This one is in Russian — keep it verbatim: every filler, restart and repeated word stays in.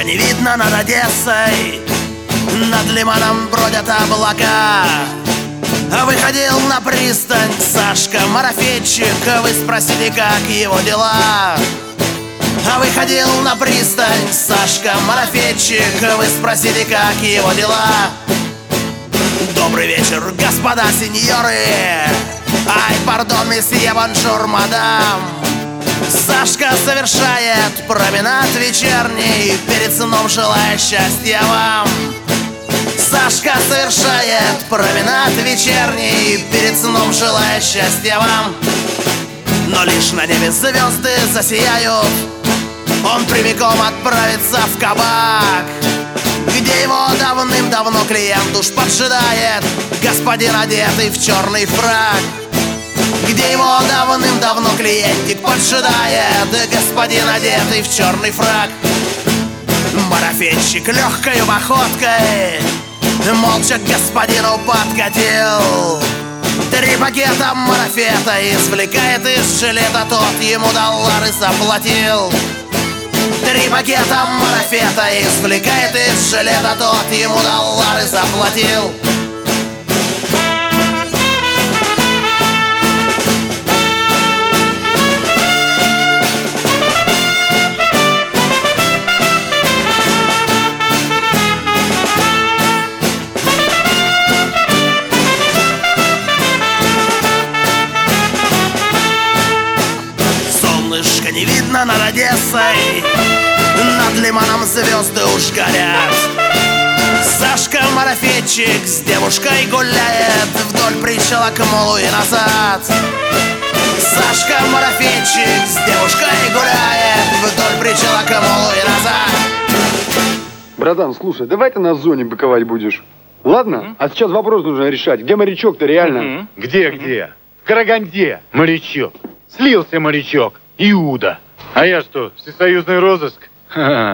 не видно над Одессой, над лиманом бродят облака. Выходил на пристань Сашка Марафетчик, вы спросите, как его дела. Выходил на пристань Сашка Марафетчик, вы спросите, как его дела. Добрый вечер, господа сеньоры. Ай, пардон, месье, бонжур, мадам. Сашка совершает променад вечерний, перед сном желая счастья вам. Сашка совершает променад вечерний, перед сном желая счастья вам. Но лишь на небе звезды засияют, он прямиком отправится в кабак, где его давным-давно клиент уж поджидает, господин, одетый в черный фрак. Где его давным-давно клиентик поджидает, господин, одетый в черный фрак. Марафетчик легкою походкой молча к господину подкатил. Три пакета марафета извлекает из жилета, тот ему доллары заплатил. Три пакета марафета извлекает из жилета, тот ему доллары заплатил. Солнышко не видно над Одессой, над лиманом звезды уж горят. Сашка Марафетчик с девушкой гуляет вдоль причала к молу и назад. Сашка Марафетчик с девушкой гуляет вдоль причала к молу и назад. Братан, слушай, давай ты на зоне быковать будешь. Ладно? Mm-hmm. А сейчас вопрос нужно решать. Где морячок-то реально? Mm-hmm. Где-где? В Караганде морячок. Слился морячок. Иуда. А я что, всесоюзный розыск? Ха-ха.